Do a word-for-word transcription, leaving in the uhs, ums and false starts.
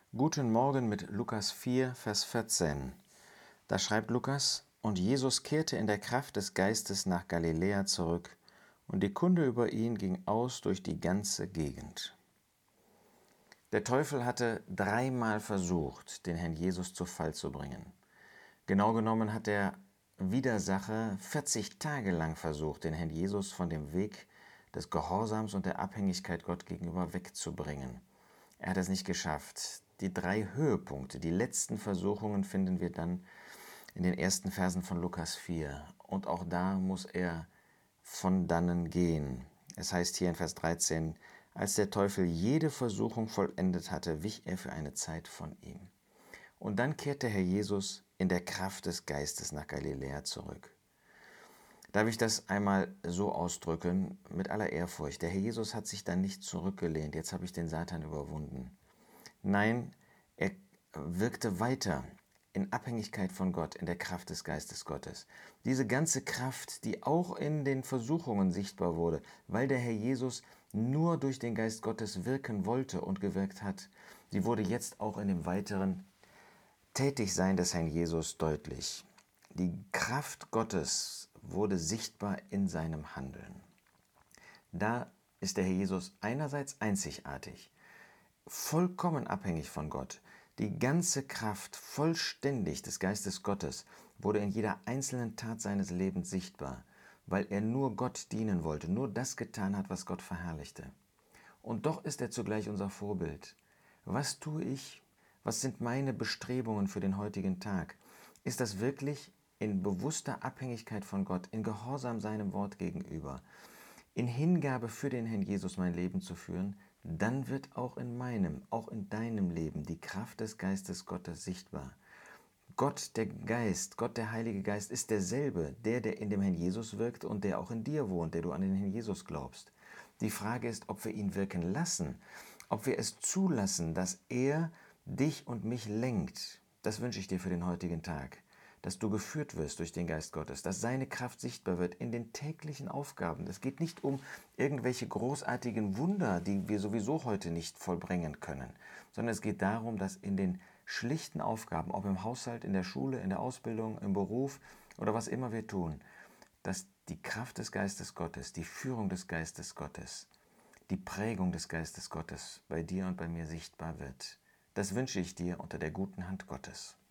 Guten Morgen mit Lukas vier, Vers vierzehn. Da schreibt Lukas: Und Jesus kehrte in der Kraft des Geistes nach Galiläa zurück, und die Kunde über ihn ging aus durch die ganze Gegend. Der Teufel hatte dreimal versucht, den Herrn Jesus zu Fall zu bringen. Genau genommen hat der Widersacher vierzig Tage lang versucht, den Herrn Jesus von dem Weg des Gehorsams und der Abhängigkeit Gott gegenüber wegzubringen. Er hat es nicht geschafft. Die drei Höhepunkte, die letzten Versuchungen finden wir dann in den ersten Versen von Lukas vier. Und auch da muss er von dannen gehen. Es heißt hier in Vers dreizehn, als der Teufel jede Versuchung vollendet hatte, wich er für eine Zeit von ihm. Und dann kehrt der Herr Jesus in der Kraft des Geistes nach Galiläa zurück. Darf ich das einmal so ausdrücken, mit aller Ehrfurcht? Der Herr Jesus hat sich dann nicht zurückgelehnt, jetzt habe ich den Satan überwunden. Nein, er wirkte weiter in Abhängigkeit von Gott, in der Kraft des Geistes Gottes. Diese ganze Kraft, die auch in den Versuchungen sichtbar wurde, weil der Herr Jesus nur durch den Geist Gottes wirken wollte und gewirkt hat, die wurde jetzt auch in dem weiteren Tätigsein des Herrn Jesus deutlich. Die Kraft Gottes wurde sichtbar in seinem Handeln. Da ist der Herr Jesus einerseits einzigartig, vollkommen abhängig von Gott. Die ganze Kraft vollständig des Geistes Gottes wurde in jeder einzelnen Tat seines Lebens sichtbar, weil er nur Gott dienen wollte, nur das getan hat, was Gott verherrlichte. Und doch ist er zugleich unser Vorbild. Was tue ich? Was sind meine Bestrebungen für den heutigen Tag? Ist das wirklich in bewusster Abhängigkeit von Gott, in Gehorsam seinem Wort gegenüber, in Hingabe für den Herrn Jesus mein Leben zu führen? Dann wird auch in meinem, auch in deinem Leben die Kraft des Geistes Gottes sichtbar. Gott, der Geist, Gott, der Heilige Geist, ist derselbe, der, der in dem Herrn Jesus wirkt und der auch in dir wohnt, der du an den Herrn Jesus glaubst. Die Frage ist, ob wir ihn wirken lassen, ob wir es zulassen, dass er dich und mich lenkt. Das wünsche ich dir für den heutigen Tag, dass du geführt wirst durch den Geist Gottes, dass seine Kraft sichtbar wird in den täglichen Aufgaben. Es geht nicht um irgendwelche großartigen Wunder, die wir sowieso heute nicht vollbringen können, sondern es geht darum, dass in den schlichten Aufgaben, ob im Haushalt, in der Schule, in der Ausbildung, im Beruf oder was immer wir tun, dass die Kraft des Geistes Gottes, die Führung des Geistes Gottes, die Prägung des Geistes Gottes bei dir und bei mir sichtbar wird. Das wünsche ich dir unter der guten Hand Gottes.